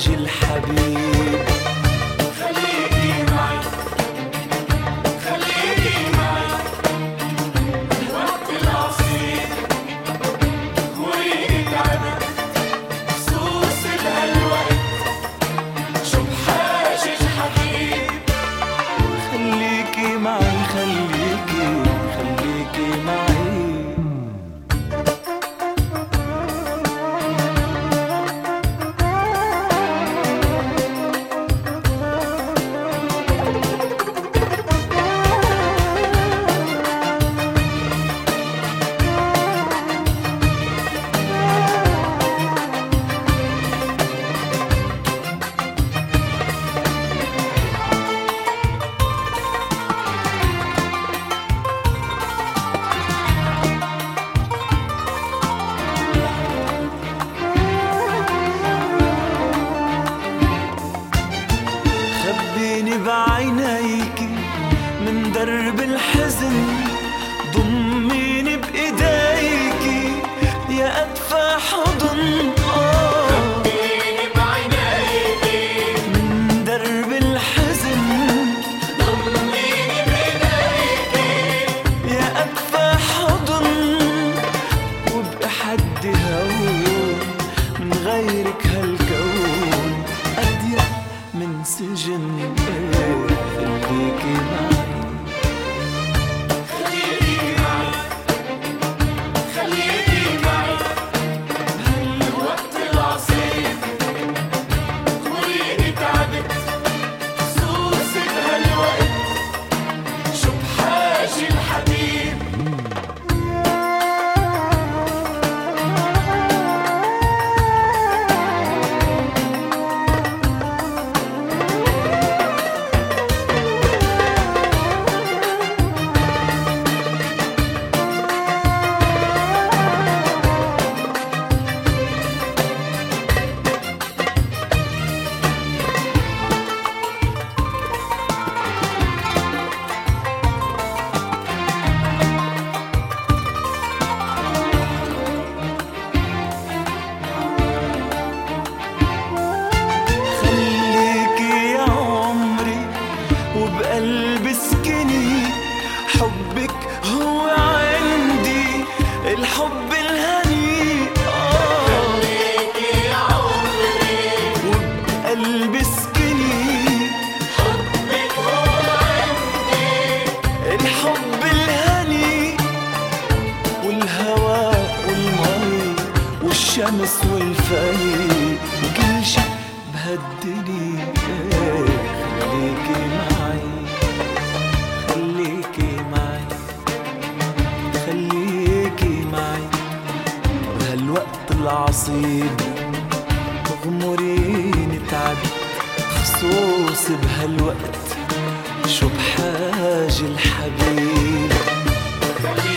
حاجي الحبيب. خليكي معي خليكي معي الوقت العصيب وريقي تعبت خصوص بهالوقت شو بحاجة الحبيب. خليكي معي خليكي معي. خبيني بعينيكي من درب الحزن، ضميني بإيديكي يا أدفى حضن. خبيني بعينيكي من درب الحزن، ضميني بإيديكي يا أدفى حضن. وبقى حد هون من غيرك هالكون أضيق من سجن. خليكي معي خليكي معي خليكي معي بهالوقت العصيب وريقي تعبت خصوص بهالوقت شو بحاجة الحبيب. وبقلبي سكني حبك هو عندي الحب الهني. خليكي يا عمري وبقلبي سكني حبك هو عندي الحب الهني. والهواء والمي والشمس والفي وكل شي بهالدنيا. خليكي معي خليكي معي خليكي معي بهالوقت العصيب. اغمريني تعبت خصوص بهالوقت شو بحاجة الحبيب.